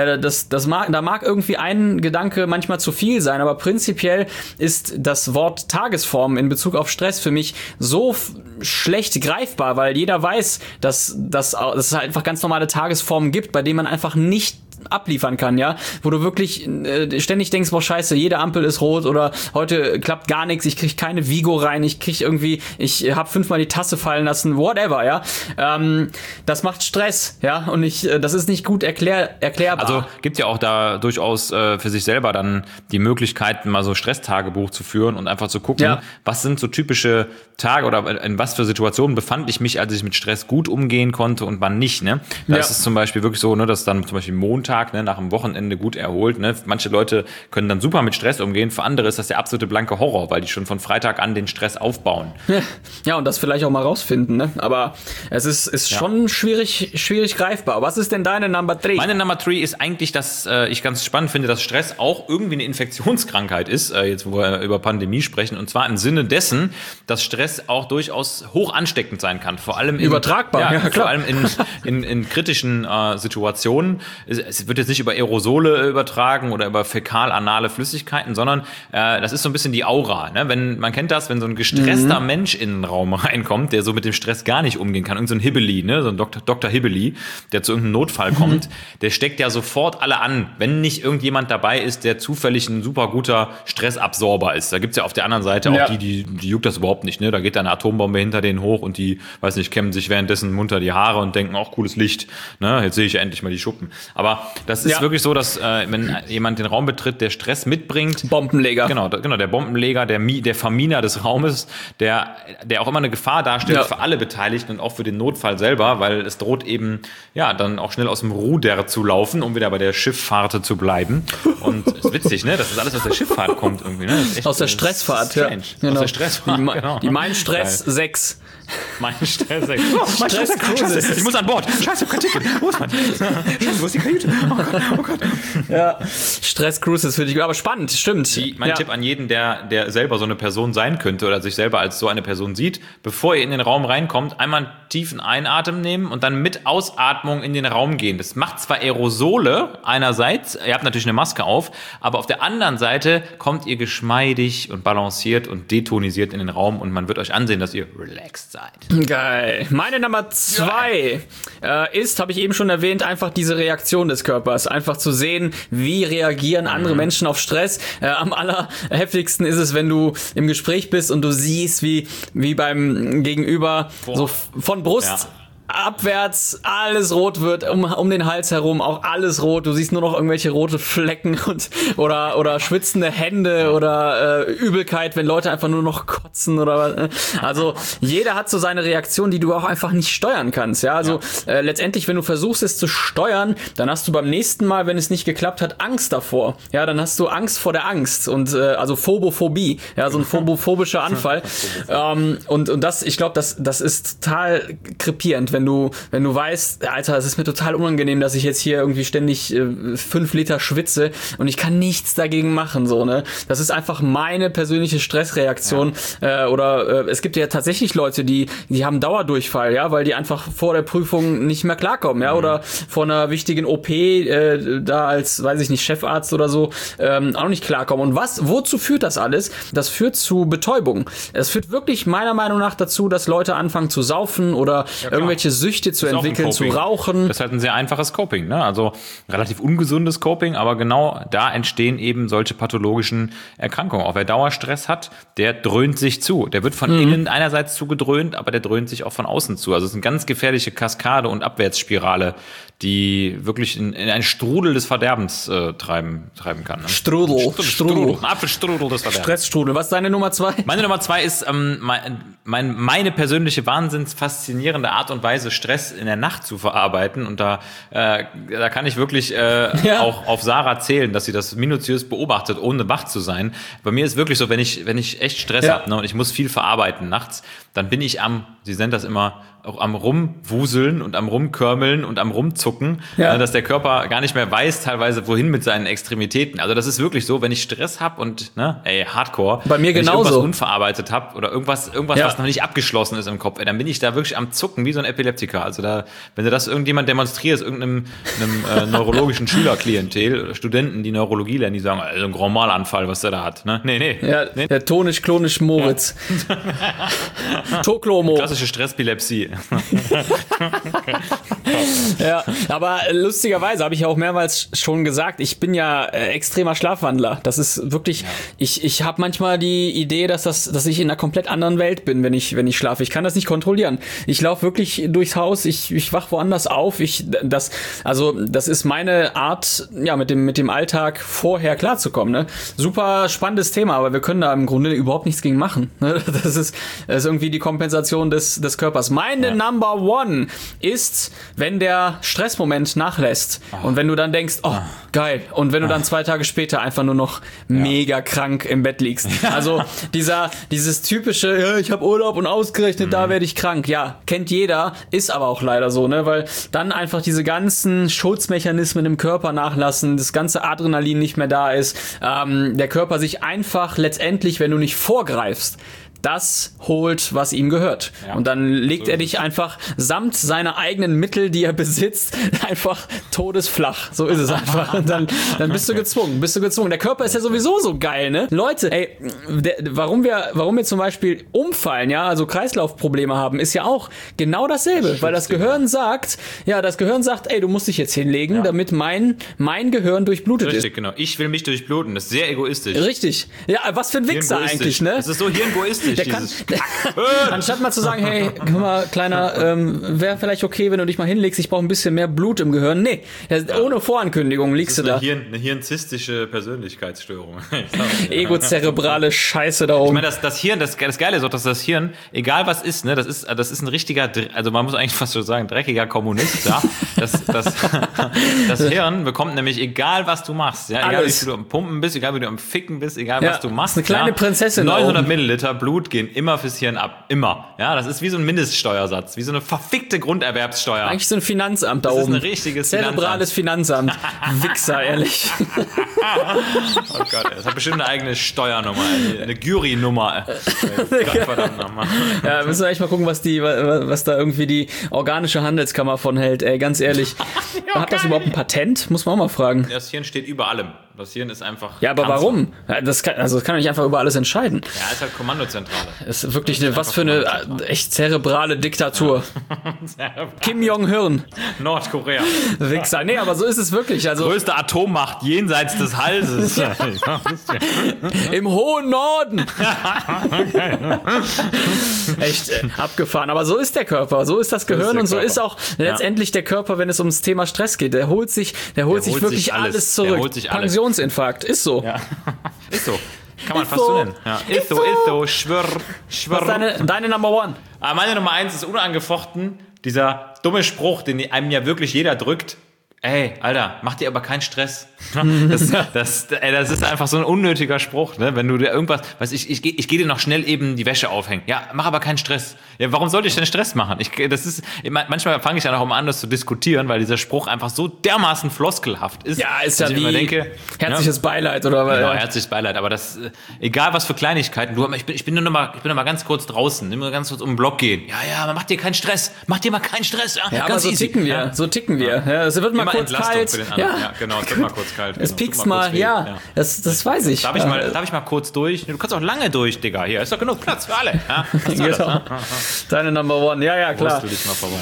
Da mag irgendwie ein Gedanke manchmal zu viel sein, aber prinzipiell ist das Wort Tagesform in Bezug auf Stress für mich so schlecht greifbar, weil jeder weiß, dass es halt einfach ganz normale Tagesformen gibt, bei denen man einfach nicht abliefern kann, ja, wo du wirklich ständig denkst, boah, scheiße, jede Ampel ist rot oder heute klappt gar nichts, ich krieg keine Vigo rein, ich habe 5-mal die Tasse fallen lassen, whatever, ja, das macht Stress, ja, und das ist nicht gut erklärbar. Also gibt ja auch da durchaus für sich selber dann die Möglichkeit, mal so Stresstagebuch zu führen und einfach zu gucken, was sind so typische Tage oder in was für Situationen befand ich mich, als ich mit Stress gut umgehen konnte und wann nicht, ne? Da ist es zum Beispiel wirklich so, ne, dass dann zum Beispiel Montag, ne, nach dem Wochenende gut erholt, ne? Manche Leute können dann super mit Stress umgehen, für andere ist das der absolute blanke Horror, weil die schon von Freitag an den Stress aufbauen. Ja, und das vielleicht auch mal rausfinden, ne? Aber es ist schon schwierig greifbar. Was ist denn deine Number 3? Meine Number 3 ist eigentlich, dass ich ganz spannend finde, dass Stress auch irgendwie eine Infektionskrankheit ist, jetzt wo wir über Pandemie sprechen, und zwar im Sinne dessen, dass Stress auch durchaus hoch ansteckend sein kann, vor allem übertragbar, klar. Vor allem in kritischen Situationen. Es wird jetzt nicht über Aerosole übertragen oder über fäkal-anale Flüssigkeiten, sondern das ist so ein bisschen die Aura. Ne? Man kennt das, wenn so ein gestresster Mensch in den Raum reinkommt, der so mit dem Stress gar nicht umgehen kann, irgend so ein Hibbeli, ne? So ein Dr. Hibbeli, der zu irgendeinem Notfall kommt, der steckt ja sofort alle an, wenn nicht irgendjemand dabei ist, der zufällig ein super guter Stressabsorber ist. Da gibt's ja auf der anderen Seite auch die juckt das überhaupt nicht, ne? Da geht da eine Atombombe hinter denen hoch und die, weiß nicht, kämmen sich währenddessen munter die Haare und denken, auch cooles Licht, ne? Jetzt sehe ich ja endlich mal die Schuppen. Aber das ist wirklich so, dass wenn jemand den Raum betritt, der Stress mitbringt. Bombenleger. Genau, der Bombenleger, der Verminer des Raumes, der auch immer eine Gefahr darstellt für alle Beteiligten und auch für den Notfall selber, weil es droht eben dann auch schnell aus dem Ruder zu laufen, um wieder bei der Schifffahrt zu bleiben. Und ist witzig, ne? Das ist alles aus der Schifffahrt kommt irgendwie, ne? Echt, aus der Stressfahrt, ja. Genau. Aus der Stressfahrt, die Mein Stress 6. Mein Stress 6. Oh, mein Stress Cruises. Ich muss an Bord. Scheiße, kein Ticket. Wo ist man? Wo ist die Kajüte? Oh Gott. Ja, Stress Cruises finde ich gut, aber spannend, stimmt. Mein Tipp an jeden, der selber so eine Person sein könnte oder sich selber als so eine Person sieht, bevor ihr in den Raum reinkommt, einmal einen tiefen Einatmen nehmen und dann mit Ausatmung in den Raum gehen. Das macht zwar Aerosole einerseits, ihr habt natürlich eine Maske auf, aber auf der anderen Seite kommt ihr geschmeidig und balanciert und detonisiert in den Raum und man wird euch ansehen, dass ihr relaxed seid. Geil. Meine Nummer 2 ist, habe ich eben schon erwähnt, einfach diese Reaktion des Körpers. Einfach zu sehen, wie reagieren andere Menschen auf Stress. Am allerheftigsten ist es, wenn du im Gespräch bist und du siehst, wie beim Gegenüber so von Brust abwärts alles rot wird, um den Hals herum auch alles rot. Du siehst nur noch irgendwelche rote Flecken oder schwitzende Hände oder Übelkeit, wenn Leute einfach nur noch kotzen oder was. Also jeder hat so seine Reaktion, die du auch einfach nicht steuern kannst. Ja, also letztendlich, wenn du versuchst es zu steuern, dann hast du beim nächsten Mal, wenn es nicht geklappt hat, Angst davor. Ja, dann hast du Angst vor der Angst und also Phobophobie, ja, so ein phobophobischer Anfall. Und das, ich glaube, das ist total krepierend, wenn du weißt, Alter, es ist mir total unangenehm, dass ich jetzt hier irgendwie ständig 5 Liter schwitze und ich kann nichts dagegen machen, so, ne? Das ist einfach meine persönliche Stressreaktion. Oder es gibt ja tatsächlich Leute, die haben Dauerdurchfall, ja, weil die einfach vor der Prüfung nicht mehr klarkommen, ja, oder vor einer wichtigen OP da als, weiß ich nicht, Chefarzt oder so auch noch nicht klarkommen. Und wozu führt das alles? Das führt zu Betäubung. Es führt wirklich meiner Meinung nach dazu, dass Leute anfangen zu saufen oder irgendwelche Süchte zu entwickeln, zu rauchen. Das ist halt ein sehr einfaches Coping, ne? Also relativ ungesundes Coping, aber genau da entstehen eben solche pathologischen Erkrankungen. Auch wer Dauerstress hat, der dröhnt sich zu. Der wird von innen einerseits zugedröhnt, aber der dröhnt sich auch von außen zu. Also es ist eine ganz gefährliche Kaskade und Abwärtsspirale, die wirklich in ein Strudel des Verderbens treiben kann. Ne? Strudel. Ein Apfelstrudel des Verderbens. Stressstrudel. Was ist deine Nummer 2? Meine Nummer 2 ist meine persönliche wahnsinns faszinierende Art und Weise, Stress in der Nacht zu verarbeiten. Und da kann ich wirklich auch auf Sarah zählen, dass sie das minutiös beobachtet, ohne wach zu sein. Bei mir ist wirklich so, wenn ich echt Stress habe, ne, und ich muss viel verarbeiten nachts, dann bin ich sie nennt das immer, auch am Rumwuseln und am Rumkörmeln und am Rumzucken, dass der Körper gar nicht mehr weiß teilweise, wohin mit seinen Extremitäten. Also das ist wirklich so, wenn ich Stress habe und, Hardcore, bei mir wenn genauso. ich irgendwas unverarbeitet habe oder irgendwas was noch nicht abgeschlossen ist im Kopf, dann bin ich da wirklich am Zucken, wie so ein Epileptiker. Also wenn du das irgendjemand demonstrierst, irgendeinem neurologischen Schülerklientel oder Studenten, die Neurologie lernen, die sagen, also ein Grommalanfall, was der da hat. Ne? Nee. Ja, nee. Der tonisch-klonisch Moritz. Toklomo. Klassische Stresspilepsie. Ja, aber lustigerweise habe ich ja auch mehrmals schon gesagt, ich bin ja extremer Schlafwandler. Das ist wirklich, ich habe manchmal die Idee, dass ich in einer komplett anderen Welt bin, wenn ich schlafe. Ich kann das nicht kontrollieren. Ich laufe wirklich durchs Haus, ich wach woanders auf. Das ist meine Art, ja, mit dem Alltag vorher klarzukommen. Ne? Super spannendes Thema, aber wir können da im Grunde überhaupt nichts gegen machen. Ne? Das ist irgendwie die Kompensation des Körpers. Meine Number One ist, wenn der Stressmoment nachlässt und wenn du dann denkst, oh, geil, und wenn du dann 2 Tage später einfach nur noch mega krank im Bett liegst. Also dieses typische, ich habe Urlaub und ausgerechnet, da werde ich krank. Ja, kennt jeder, ist aber auch leider so, ne, weil dann einfach diese ganzen Schutzmechanismen im Körper nachlassen, das ganze Adrenalin nicht mehr da ist, der Körper sich einfach letztendlich, wenn du nicht vorgreifst, das holt, was ihm gehört. Ja. Und dann legt er dich einfach samt seiner eigenen Mittel, die er besitzt, einfach todesflach. So ist es einfach. Und dann bist du gezwungen. Der Körper ist ja sowieso so geil, ne? Leute, ey, warum wir zum Beispiel umfallen, ja, also Kreislaufprobleme haben, ist ja auch genau dasselbe. Weil das Gehirn sagt, ey, du musst dich jetzt hinlegen, damit mein Gehirn durchblutet ist. Richtig, genau. Ich will mich durchbluten. Das ist sehr egoistisch. Richtig. Ja, was für ein Wichser eigentlich, ne? Das ist so hirngoistisch. Anstatt mal zu sagen, hey, guck mal, Kleiner, wäre vielleicht okay, wenn du dich mal hinlegst, ich brauche ein bisschen mehr Blut im Gehirn. Nee, ohne Vorankündigung liegst du da. Eine hirnzistische Persönlichkeitsstörung. Egozerebrale Scheiße da oben. Ich meine, das Hirn, das Geile ist auch, dass das Hirn, egal was ist, ne, das ist ein richtiger, also man muss eigentlich fast so sagen, dreckiger Kommunist, ja. Das Hirn bekommt nämlich, egal was du machst, ja, egal wie du am Pumpen bist, egal wie du am Ficken bist, egal was du machst. Eine kleine Prinzessin. 900 Milliliter Blut gehen immer fürs Hirn ab. Immer. Ja, das ist wie so ein Mindeststeuersatz. Wie so eine verfickte Grunderwerbssteuer. Eigentlich so ein Finanzamt da oben. Das ist ein richtiges Zerebrales Finanzamt. Wichser, ehrlich. Oh Gott, das hat bestimmt eine eigene Steuernummer. Eine Gyri-Nummer. Verdammt nochmal. Ja, müssen wir echt mal gucken, was da irgendwie die organische Handelskammer von hält. Ey, ganz ehrlich. Hat das überhaupt ein Patent? Muss man auch mal fragen. Das Hirn steht über allem. Das Hirn ist einfach... Ja, aber Kanzler. warum? Ja, das kann doch nicht einfach über alles entscheiden. Ja, ist halt Kommandozentrale. Das ist wirklich was für eine echt zerebrale Diktatur. Kim Jong-un, Nordkorea. Wichser. Nee, aber so ist es wirklich. Also Größte Atommacht jenseits des Halses. im hohen Norden. Echt abgefahren. Aber so ist der Körper, so ist das Gehirn der und so Körper. ist auch letztendlich der Körper, wenn es ums Thema Stress geht. Der holt sich wirklich alles zurück. Der holt sich alles. Pensionsinfarkt, ist so. Ja. Ist so. Kann man Ist fast so. so nennen. Ja. Ist so, schwör. Was ist deine Number One? Aber meine Nummer 1 ist unangefochten dieser dumme Spruch, den einem ja wirklich jeder drückt. Ey, Alter, mach dir aber keinen Stress. Das ist einfach so ein unnötiger Spruch, ne? Wenn du dir irgendwas, ich geh dir noch schnell eben die Wäsche aufhängen. Ja, mach aber keinen Stress. Ja, warum sollte ich denn Stress machen? Manchmal fange ich dann auch mal an, das zu diskutieren, weil dieser Spruch einfach so dermaßen floskelhaft ist. Ja, ist dass ja ich wie immer denke, herzliches Beileid oder was? Genau, herzliches Beileid, aber das, egal was für Kleinigkeiten, ich bin nur noch mal ganz kurz draußen, nimm mal ganz kurz um den Block gehen. Ja, aber mach dir keinen Stress, mach dir mal keinen Stress. Ja, aber ganz so easy. ticken wir, so ticken wir. Ja, es wird mal Immer kurz Entlastung kalt. für den anderen. Ja, genau, es wird mal kurz kalt. Es Genau, piekst tut mal, kurz weh. ja. Das weiß ich. Darf ich mal kurz durch? Du kannst auch lange durch, Digga. Hier ist doch genug Platz für alle. Ja, hast du alles, Genau. ne? Deine Number One, ja, klar. Musst du dich mal vorbei.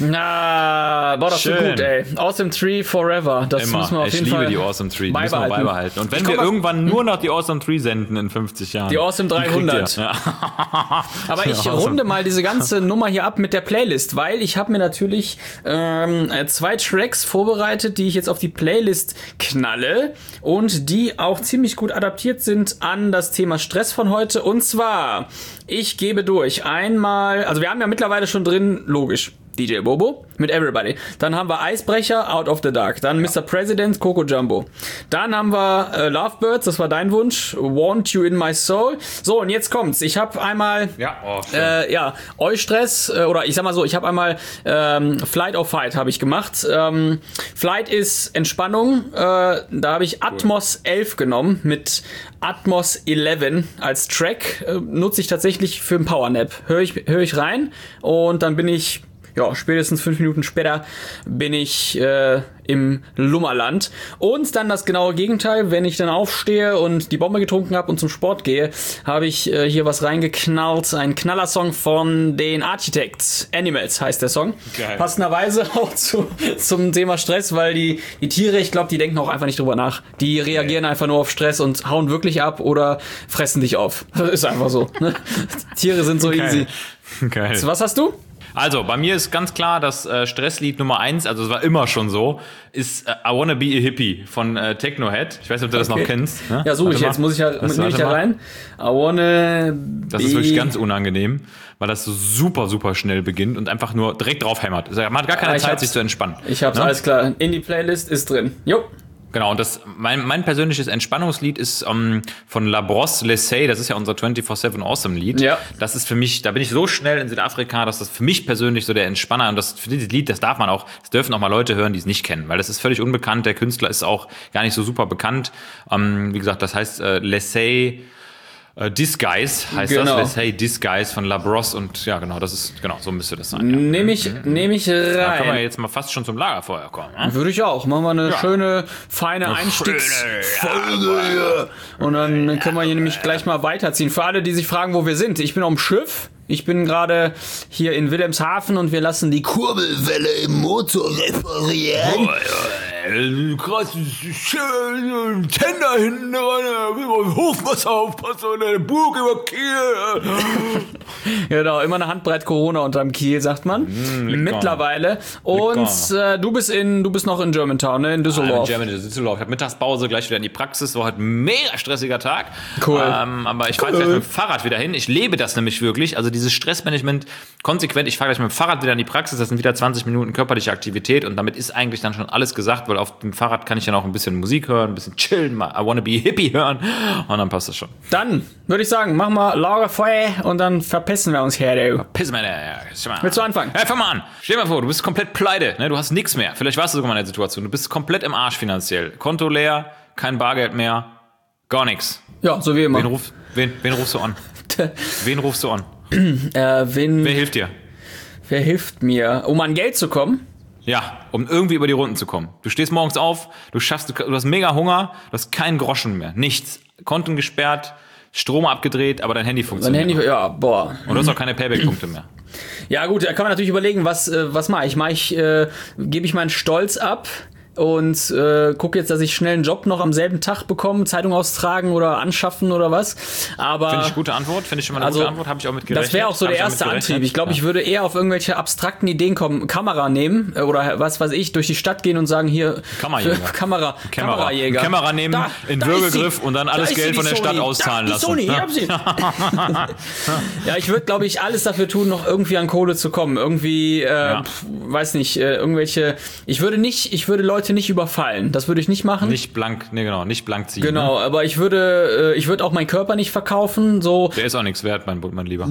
Na, boah, das ist Schön. gut, ey. Awesome Tree Forever. Das Immer. müssen wir auf Ich jeden liebe Fall die Awesome Tree. Die müssen wir beibehalten. Und wenn Ich wir komm mal- irgendwann nur noch die Awesome Tree senden in 50 Jahren. Die Awesome kriegt 300. ihr. Ja. Aber ich Awesome. runde mal diese ganze Nummer hier ab mit der Playlist, weil ich habe mir natürlich 2 Tracks vorbereitet, die ich jetzt auf die Playlist knalle und die auch ziemlich gut adaptiert sind an das Thema Stress von heute. Und zwar, ich gebe durch einmal, also wir haben ja mittlerweile schon drin, logisch, DJ Bobo mit Everybody. Dann haben wir Eisbrecher, Out of the Dark. Dann Mr. President, Coco Jumbo. Dann haben wir Lovebirds, das war dein Wunsch, Want You in My Soul. So, und jetzt kommt's. Ich habe einmal Eustress, oder ich sag mal so, ich habe einmal Flight or Fight habe ich gemacht. Flight ist Entspannung. Da habe ich Atmos 11 genommen mit Atmos 11 als Track. Nutze ich tatsächlich für einen Powernap. Hör ich rein und dann bin ich spätestens 5 Minuten später bin ich im Lummerland. Und dann das genaue Gegenteil, wenn ich dann aufstehe und die Bombe getrunken habe und zum Sport gehe, habe ich hier was reingeknallt. Ein Knallersong von den Architects. Animals heißt der Song. Geil. Passenderweise auch zum Thema Stress, weil die Tiere, ich glaube, die denken auch einfach nicht drüber nach. Die reagieren einfach nur auf Stress und hauen wirklich ab oder fressen dich auf. Das ist einfach so. Ne? Tiere sind so easy. Geil. Was hast du? Also, bei mir ist ganz klar, das Stresslied Nummer 1, also es war immer schon so, ist I Wanna Be a Hippie von Technohead. Ich weiß nicht, ob du das noch kennst. Ne? Ja, suche ich jetzt. Nehme ich da rein. I wanna Das ist wirklich ganz unangenehm, weil das so super, super schnell beginnt und einfach nur direkt drauf hämmert. Also, man hat gar keine Zeit, sich zu entspannen. Ich hab's, alles klar. In die Playlist ist drin. Jo. Genau, und mein persönliches Entspannungslied ist von La Brosse L'Essay, das ist ja unser 24/7 Awesome Lied. Ja. Das ist für mich, da bin ich so schnell in Südafrika, dass das für mich persönlich so der Entspanner, und das für dieses Lied, das dürfen auch mal Leute hören, die es nicht kennen, weil das ist völlig unbekannt, der Künstler ist auch gar nicht so super bekannt. Wie gesagt, das heißt L'Essay Disguise heißt Genau. das, L'Essay Disguise von La Brosse, und ja, genau, das ist, genau, so müsste das sein. Ja. Nehme ich Da können wir rein. jetzt mal fast schon zum Lagerfeuer kommen. Ne? Würde ich auch. Machen wir eine schöne, feine Einstiegsfolge hier. Und dann können wir hier nämlich gleich mal weiterziehen. Für alle, die sich fragen, wo wir sind. Ich bin auf dem Schiff. Ich bin gerade hier in Wilhelmshaven und wir lassen die Kurbelwelle im Motor reparieren. Krass, schön, Tender hinten dran, Hochwasser aufpassen und eine Burg über Kiel. Genau, immer eine Handbreit Corona unterm Kiel, sagt man. Mittlerweile. Und du bist noch in Germantown, ne? In Düsseldorf. Düsseldorf. Ich habe Mittagspause, gleich wieder in die Praxis. War heute ein mega stressiger Tag. Cool. Aber ich fahre gleich mit dem Fahrrad wieder hin. Ich lebe das nämlich wirklich. Also dieses Stressmanagement konsequent. Ich fahre gleich mit dem Fahrrad wieder in die Praxis. Das sind wieder 20 Minuten körperliche Aktivität. Und damit ist eigentlich dann schon alles gesagt, weil auf dem Fahrrad kann ich dann auch ein bisschen Musik hören, ein bisschen chillen, mal I Wanna Be a Hippie hören. Und dann passt das schon. Dann würde ich sagen, machen wir Lagerfeuer und dann verpissen wir uns her, du. Piss mal. Willst du anfangen? Ja, fang mal an. Stell dir mal vor, du bist komplett pleite, ne? Du hast nichts mehr. Vielleicht warst du sogar mal in der Situation. Du bist komplett im Arsch finanziell. Konto leer, kein Bargeld mehr, gar nichts. Ja, so wie immer. Wen rufst du an? Wen rufst du an? Wer Wer hilft dir? hilft mir? Um an Geld zu kommen? Ja, um irgendwie über die Runden zu kommen. Du stehst morgens auf, du hast mega Hunger, du hast keinen Groschen mehr, nichts. Konten gesperrt, Strom abgedreht, aber dein Handy funktioniert. Dein Handy, ja, boah. Und du hast auch keine Payback-Punkte mehr. Ja gut, da kann man natürlich überlegen, was mache ich? Gebe ich meinen Stolz ab und gucke jetzt, dass ich schnell einen Job noch am selben Tag bekomme, Zeitung austragen oder anschaffen oder was. Aber Finde ich gute Antwort, finde ich schon mal eine gute Antwort, habe ich auch mit gerechnet. Das wäre auch so der erste Antrieb. Ich glaube, ich würde eher auf irgendwelche abstrakten Ideen kommen, Kamera nehmen oder was weiß ich, durch die Stadt gehen und sagen, hier Kamerajäger. Kamera nehmen, in Würgegriff und dann alles Geld von der Stadt auszahlen lassen. Sony, ich hab sie. Ja, ich würde, glaube ich, alles dafür tun, noch irgendwie an Kohle zu kommen. Irgendwie, weiß nicht, irgendwelche, ich würde Leute nicht überfallen. Das würde ich nicht machen. Nicht blank ziehen. Genau, ne? aber ich würde auch meinen Körper nicht verkaufen. So. Der ist auch nichts wert, mein Lieber.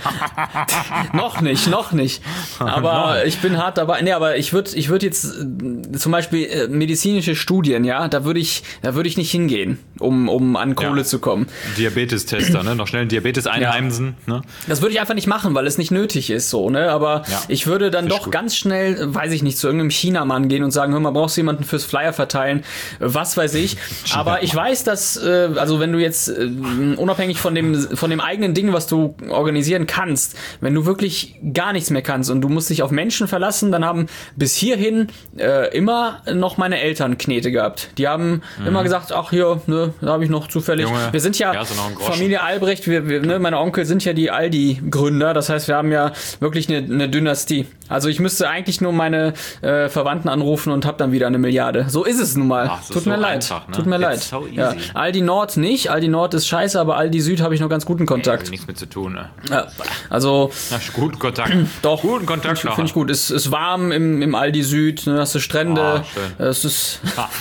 Noch nicht. Aber ich bin hart dabei. Nee, aber ich würde jetzt zum Beispiel medizinische Studien, ja, da würde ich nicht hingehen, um an Kohle zu kommen. Diabetestester, ne? Noch schnell einen Diabetes einheimsen. Ne? Das würde ich einfach nicht machen, weil es nicht nötig ist, so, ne? Aber ich würde dann doch ganz schnell, weiß ich nicht, zu irgendeinem Chinamann gehen und sagen, hör mal, brauchst du jemanden fürs Flyer verteilen? Was weiß ich. Aber ich weiß, dass, also wenn du jetzt unabhängig von dem eigenen Ding, was du organisieren kannst, wenn du wirklich gar nichts mehr kannst und du musst dich auf Menschen verlassen, dann haben bis hierhin immer noch meine Eltern Knete gehabt. Die haben immer gesagt, ach hier, ne, da habe ich noch zufällig. Junge, wir sind ja Familie Albrecht, ne, meine Onkel sind ja die Aldi-Gründer, das heißt, wir haben ja wirklich eine Dynastie. Also ich müsste eigentlich nur meine Verwandten anrufen und habe dann wieder 1 Milliarde. So ist es nun mal. Tut mir leid. Einfach, ne? Tut mir leid. So ja. Aldi Nord nicht. Aldi Nord ist scheiße, aber Aldi Süd habe ich noch ganz guten Kontakt. Nichts mit zu tun, ne? Ja, also. Na, guten Kontakt. Doch. Guten Kontakt. Finde ich gut. Es ist warm im Aldi Süd. Ne, hast du Strände. Oh, es ist.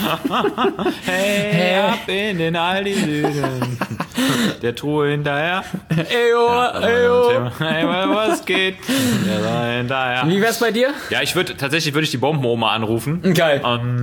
Hey, ab in den Aldi Süden. Der Truhe hinterher. Eyo. Hey, was geht? Der hinterher. Wie wär's bei dir? Ja, tatsächlich würde ich die Bombenoma anrufen. Geil.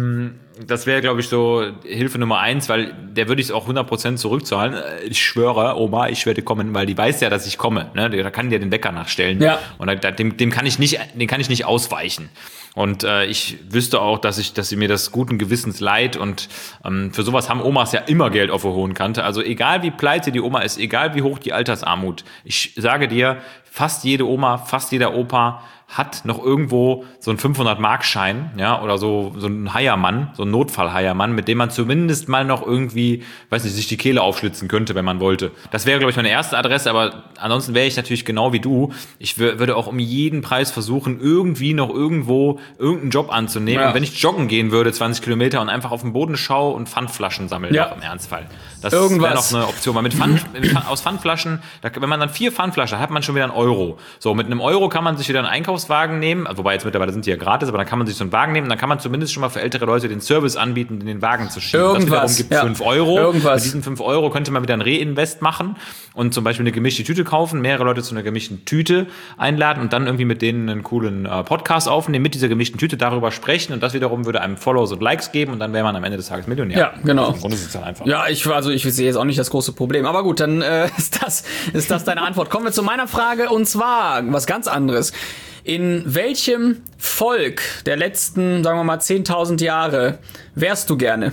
Das wäre, glaube ich, so Hilfe Nummer 1, weil der würde ich es auch 100% zurückzahlen. Ich schwöre, Oma, ich werde kommen, weil die weiß ja, dass ich komme. Ne? Da kann die ja den Wecker nachstellen. Ja. Und dem kann ich nicht ausweichen. Und ich wüsste auch, dass sie mir das guten Gewissens leiht. Und für sowas haben Omas ja immer Geld auf der hohen Kante. Also egal wie pleite die Oma ist, egal wie hoch die Altersarmut. Ich sage dir, fast jede Oma, fast jeder Opa hat noch irgendwo so einen 500-Mark-Schein, ja, oder so ein Heiermann, so ein Notfall-Heiermann, mit dem man zumindest mal noch irgendwie, weiß nicht, sich die Kehle aufschlitzen könnte, wenn man wollte. Das wäre, glaube ich, meine erste Adresse, aber ansonsten wäre ich natürlich genau wie du. Ich würde auch um jeden Preis versuchen, irgendwie noch irgendwo irgendeinen Job anzunehmen. Ja. Und wenn ich joggen gehen würde, 20 Kilometer und einfach auf den Boden schaue und Pfandflaschen sammeln, auch im Ernstfall. Das wäre noch eine Option. Weil aus Pfandflaschen, wenn man dann 4 Pfandflaschen hat, hat man schon wieder 1 Euro. So, mit 1 Euro kann man sich wieder einen Einkaufswagen nehmen, wobei jetzt mittlerweile sind die ja gratis, aber dann kann man sich so einen Wagen nehmen und dann kann man zumindest schon mal für ältere Leute den Service anbieten, in den Wagen zu schieben. Das wiederum gibt 5 Euro. Mit diesen 5 Euro könnte man wieder ein Reinvest machen und zum Beispiel eine gemischte Tüte kaufen, mehrere Leute zu einer gemischten Tüte einladen und dann irgendwie mit denen einen coolen Podcast aufnehmen, mit dieser gemischten Tüte darüber sprechen und das wiederum würde einem Follows und Likes geben und dann wäre man am Ende des Tages Millionär. Ja, genau. Im Grunde ist es dann einfach. Ja, ich sehe jetzt auch nicht das große Problem. Aber gut, dann ist das deine Antwort. Kommen wir zu meiner Frage und zwar was ganz anderes. In welchem Volk der letzten, sagen wir mal, 10.000 Jahre wärst du gerne?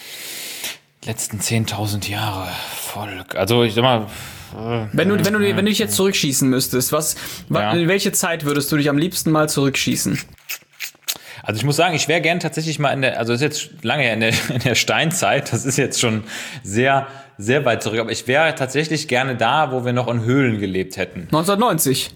Letzten 10.000 Jahre Volk. Also ich sag mal... Wenn du dich jetzt zurückschießen müsstest, in welche Zeit würdest du dich am liebsten mal zurückschießen? Also ich muss sagen, ich wäre gern tatsächlich mal das ist jetzt lange her in der Steinzeit, das ist jetzt schon sehr, sehr weit zurück, aber ich wäre tatsächlich gerne da, wo wir noch in Höhlen gelebt hätten. 1990.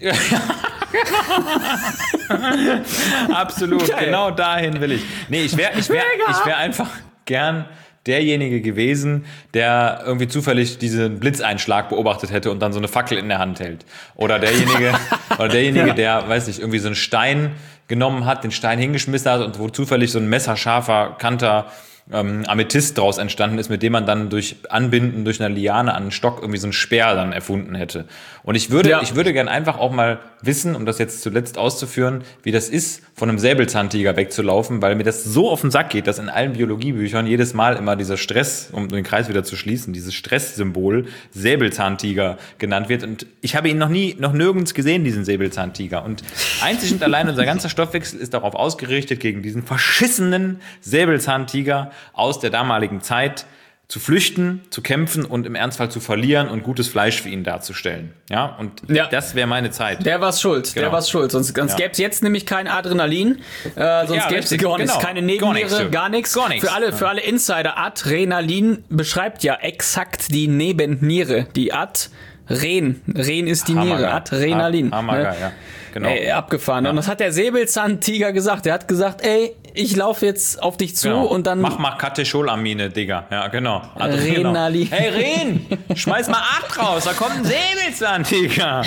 Absolut, geil. Genau dahin will ich. Nee, ich wäre einfach gern derjenige gewesen, der irgendwie zufällig diesen Blitzeinschlag beobachtet hätte und dann so eine Fackel in der Hand hält. Oder derjenige, der, weiß nicht, irgendwie so einen Stein genommen hat, den Stein hingeschmissen hat und wo zufällig so ein messerscharfer, kanter Amethyst draus entstanden ist, mit dem man dann durch Anbinden durch eine Liane an einen Stock irgendwie so einen Speer dann erfunden hätte. Und ich würde gern einfach auch mal wissen, um das jetzt zuletzt auszuführen, wie das ist, von einem Säbelzahntiger wegzulaufen, weil mir das so auf den Sack geht, dass in allen Biologiebüchern jedes Mal immer dieser Stress, um den Kreis wieder zu schließen, dieses Stresssymbol Säbelzahntiger genannt wird. Und ich habe ihn noch nirgends gesehen, diesen Säbelzahntiger. Und einzig und allein unser ganzer Stoffwechsel ist darauf ausgerichtet, gegen diesen verschissenen Säbelzahntiger aus der damaligen Zeit zu flüchten, zu kämpfen und im Ernstfall zu verlieren und gutes Fleisch für ihn darzustellen. Ja, und das wäre meine Zeit. Der war's schuld, Sonst gäbe es jetzt nämlich kein Adrenalin, sonst gäbe es gar nichts, keine Nebenniere, gar nichts. Für alle Insider, Adrenalin beschreibt ja exakt die Nebenniere, die Ren ist die Niere, Adrenalin. Hammergeil, ja. Genau. Ey, abgefahren. Ja. Und das hat der Säbelzahntiger gesagt. Der hat gesagt, ey, ich laufe jetzt auf dich zu und dann... Mach mal Katecholamine, Digga. Ja, genau. Renali. Hey, Ren, schmeiß mal 8 raus, da kommt ein Säbelzahntiger.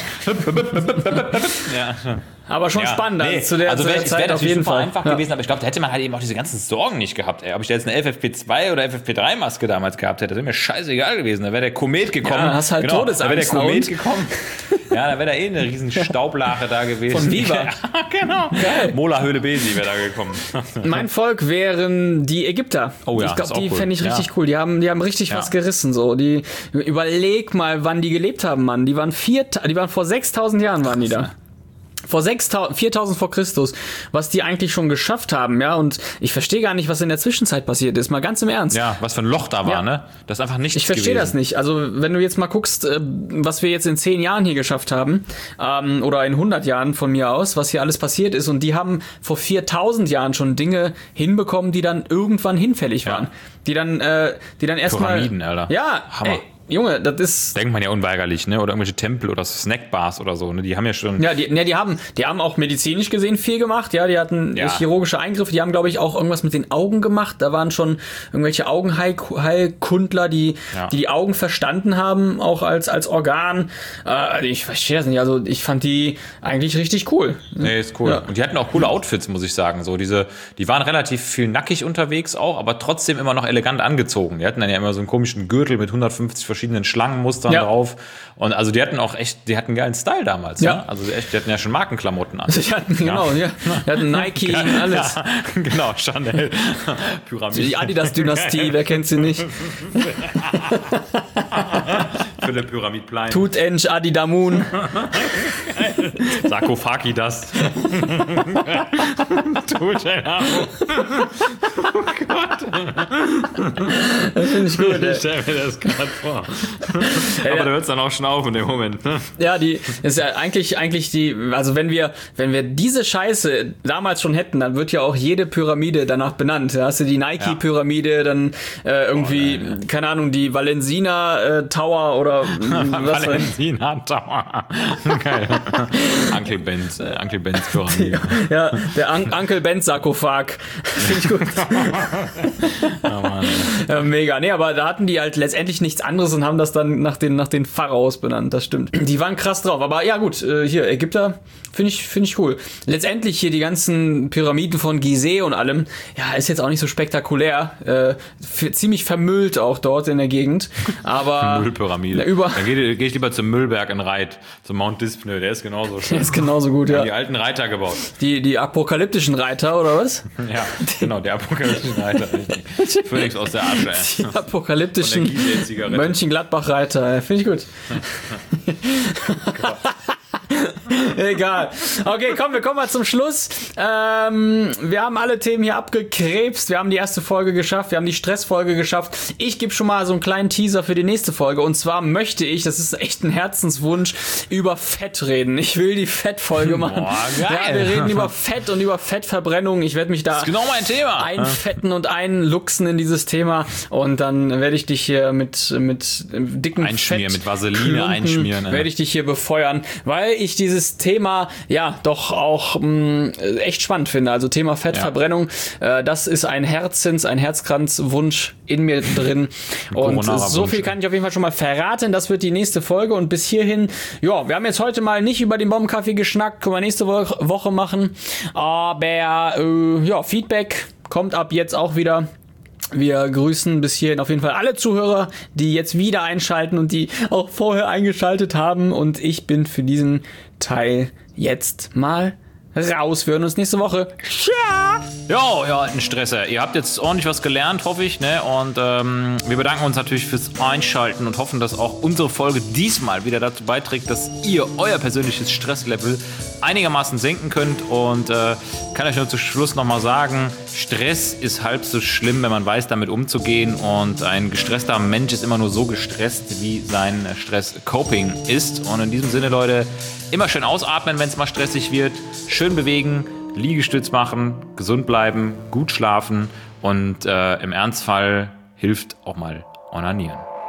Ja. Aber schon spannend, zu der Zeit auf jeden Fall einfach gewesen, aber ich glaube, da hätte man halt eben auch diese ganzen Sorgen nicht gehabt. Ey. Ob ich da jetzt eine FFP2 oder FFP3-Maske damals gehabt hätte, das wäre mir scheißegal gewesen. Da wäre der Komet gekommen. Ja, hast halt Todesangst. Da wäre der Komet gekommen. Ja, da wäre da eine riesen Staublache da gewesen. Von Viva. Ja, genau. Mola Höhle-Besi wäre da gekommen. Mein Volk wären die Ägypter. Oh ja, ich glaube, die fände ich richtig cool. Die haben richtig was gerissen. So. Überleg mal, wann die gelebt haben, Mann. Die waren vor 6.000 Jahren waren die da. Vor 4.000 vor Christus, was die eigentlich schon geschafft haben, ja, und ich verstehe gar nicht, was in der Zwischenzeit passiert ist, mal ganz im Ernst. Ja, was für ein Loch da war, ne? Das ist einfach nichts gewesen. Ich verstehe das nicht. Also, wenn du jetzt mal guckst, was wir jetzt in 10 Jahren hier geschafft haben, oder in 100 Jahren von mir aus, was hier alles passiert ist, und die haben vor 4.000 Jahren schon Dinge hinbekommen, die dann irgendwann hinfällig waren. Die dann erstmal... Pyramiden, Alter. Ja, Hammer. Ey, Junge, das ist... Denkt man ja unweigerlich, ne? Oder irgendwelche Tempel oder Snackbars oder so, ne? Die haben ja schon... Ja, die haben auch medizinisch gesehen viel gemacht, ja. Die hatten chirurgische Eingriffe, die haben, glaube ich, auch irgendwas mit den Augen gemacht. Da waren schon irgendwelche Augenheilkundler, die Augen verstanden haben, auch als Organ. Ich verstehe das nicht, also ich fand die eigentlich richtig cool. Nee, ist cool. Ja. Und die hatten auch coole Outfits, muss ich sagen. So die waren relativ viel nackig unterwegs auch, aber trotzdem immer noch elegant angezogen. Die hatten dann ja immer so einen komischen Gürtel mit 150 verschiedenen Schlangenmustern drauf. Und also die hatten einen geilen Style damals. Ja. Ne? Also die hatten ja schon Markenklamotten an. Die hatten Nike, alles. Ja, genau, Chanel, Pyramide. Die Adidas-Dynastie, wer kennt sie nicht? Für den Pyramidplein. Tutench Adidamun. Sarkophagi das. Tutench. Oh Gott. Das finde ich gut. Ich stelle mir das gerade vor. Aber da hört es dann auch schon auf in dem Moment. Ne? Ja, ist ja eigentlich die, also wenn wir diese Scheiße damals schon hätten, dann wird ja auch jede Pyramide danach benannt. Da hast du die Nike-Pyramide, dann keine Ahnung, die Valensina Tower oder was Valensina Tower. Geil. Uncle Ben's Pyramide. Ja, der Uncle Ben's Sarkophag. Finde ich gut. Oh Mann. Mega. Nee, aber da hatten die halt letztendlich nichts anderes und haben das dann nach den Pharaos benannt. Das stimmt. Die waren krass drauf. Aber ja gut, hier Ägypter finde ich cool. Letztendlich hier die ganzen Pyramiden von Gizeh und allem, ja, ist jetzt auch nicht so spektakulär. Ziemlich vermüllt auch dort in der Gegend. Aber Müllpyramide. Dann gehe ich lieber zum Müllberg in Reit, zum Mount Dyspnö. Der ist genauso schön. Der ist genauso gut, ja. Die alten Reiter gebaut. Die apokalyptischen Reiter, oder was? Ja, genau, der apokalyptischen Reiter. Phönix aus der Asche. Die apokalyptischen Mönchengladbach-Reiter. Finde ich gut. Egal. Okay, komm, wir kommen mal zum Schluss. Wir haben alle Themen hier abgekrebst. Wir haben die erste Folge geschafft. Wir haben die Stressfolge geschafft. Ich gebe schon mal so einen kleinen Teaser für die nächste Folge. Und zwar möchte ich, das ist echt ein Herzenswunsch, über Fett reden. Ich will die Fettfolge machen. Boah, geil. Ja, wir reden über Fett und über Fettverbrennung. Ich werde mich da das ist genau mein Thema. einfetten und einluchsen in dieses Thema. Und dann werde ich dich hier mit dicken einschmieren, Fett mit Vaseline einschmieren. Werde ich dich hier befeuern, weil ich dieses Thema ja doch auch echt spannend finde. Also Thema Fettverbrennung, das ist ein Herzkranzwunsch in mir drin. Und so viel kann ich auf jeden Fall schon mal verraten. Das wird die nächste Folge. Und bis hierhin, ja, wir haben jetzt heute mal nicht über den Bombenkaffee geschnackt. Können wir nächste Woche machen. Aber ja, Feedback kommt ab jetzt auch wieder. Wir grüßen bis hierhin auf jeden Fall alle Zuhörer, die jetzt wieder einschalten und die auch vorher eingeschaltet haben. Und ich bin für diesen Teil jetzt mal raus. Wir hören uns nächste Woche. Ciao! Jo, ihr alten Stresser. Ihr habt jetzt ordentlich was gelernt, hoffe ich. Ne? Und wir bedanken uns natürlich fürs Einschalten und hoffen, dass auch unsere Folge diesmal wieder dazu beiträgt, dass ihr euer persönliches Stresslevel einigermaßen senken könnt. Und kann euch nur zum Schluss nochmal sagen, Stress ist halb so schlimm, wenn man weiß, damit umzugehen. Und ein gestresster Mensch ist immer nur so gestresst, wie sein Stress-Coping ist. Und in diesem Sinne, Leute, immer schön ausatmen, wenn es mal stressig wird. Schön bewegen, Liegestütz machen, gesund bleiben, gut schlafen und im Ernstfall hilft auch mal onanieren.